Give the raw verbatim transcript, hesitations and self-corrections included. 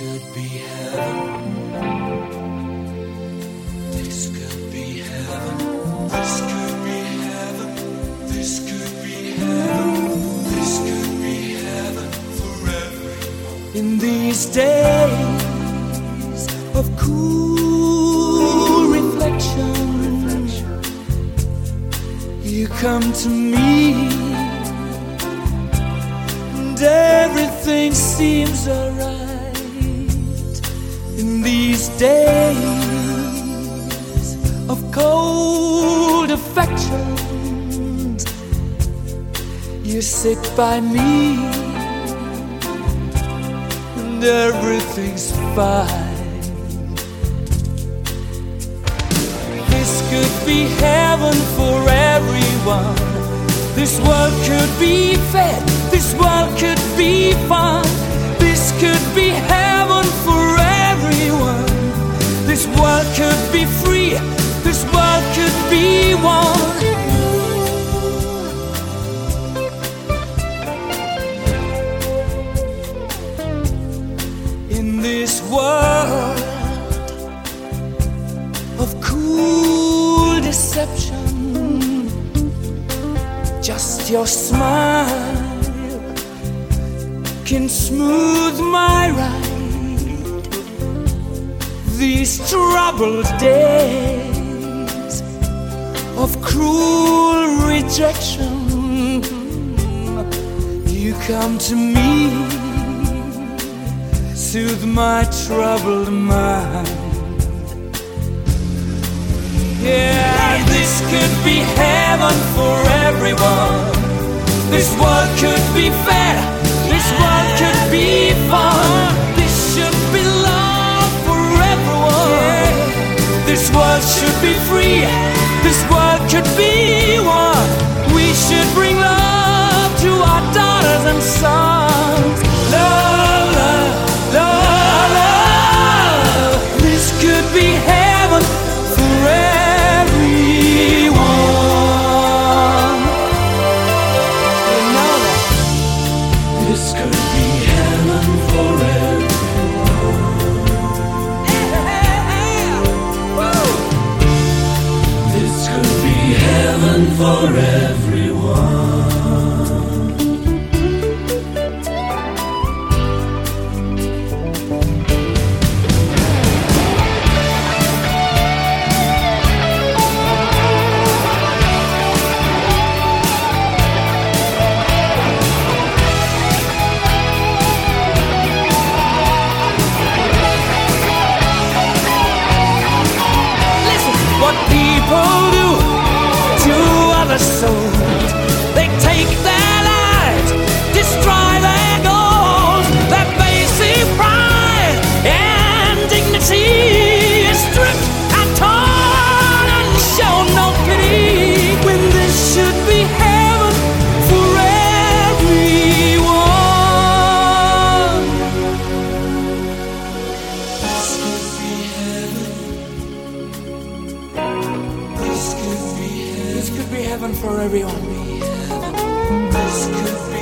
could be heaven. This could be heaven. This could be heaven. This could be heaven. This could be heaven for everyone. In these days of cool reflection, reflection, you come to me, and everything seems alright. In these days of cold affections, you sit by me, and everything's fine. This could be heaven for everyone. This world could be fed. This world could be fun. This could be heaven for everyone. This world could be free. This world could be one. In this world of cool deception, just your smile can smooth my ride. These troubled days of cruel rejection, you come to me, soothe my troubled mind. Yeah, this could be heaven for everyone. This world could be fair. This world could be fun. This should be love for everyone. This world should be free. This world could be one. We should bring love to our daughters and sons. Love, love, love, love. This could be heaven for everyone. You know that. This could be heaven for everyone. Yeah. Woo. This could be heaven for everyone. What people do to other souls, they take their lives, destroy their goals. Their basic pride and dignity is stripped and torn and show no pity, when this should be heaven for everyone. This could be heaven. This could be heaven. This could be heaven for everyone. This could be